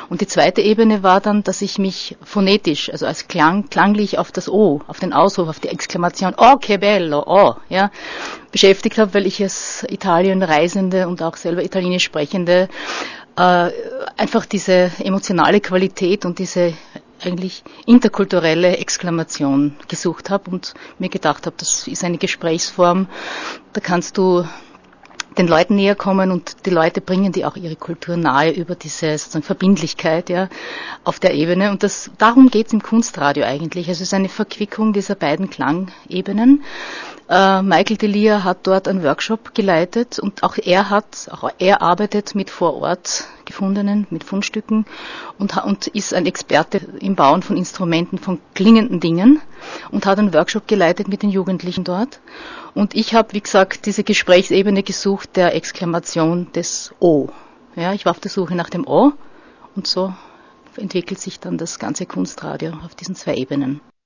Und die zweite Ebene war dann, dass ich mich phonetisch, also als klanglich auf das O, auf den Ausruf, auf die Exklamation, oh, che bello, oh, ja, beschäftigt habe, weil ich als Italien-Reisende und auch selber Italienisch Sprechende einfach diese emotionale Qualität und diese eigentlich interkulturelle Exklamation gesucht habe und mir gedacht habe, das ist eine Gesprächsform, da kannst du den Leuten näher kommen und die Leute bringen dir auch ihre Kultur nahe über diese sozusagen Verbindlichkeit, ja, auf der Ebene. Und darum geht's im Kunstradio eigentlich. Also es ist eine Verquickung dieser beiden Klangebenen. Michael Delia hat dort einen Workshop geleitet und auch er arbeitet mit vor Ort gefundenen, mit Fundstücken und ist ein Experte im Bauen von Instrumenten, von klingenden Dingen und hat einen Workshop geleitet mit den Jugendlichen dort. Und ich habe, wie gesagt, diese Gesprächsebene gesucht der Exklamation des O. Ja, ich war auf der Suche nach dem O und so entwickelt sich dann das ganze Kunstradio auf diesen zwei Ebenen.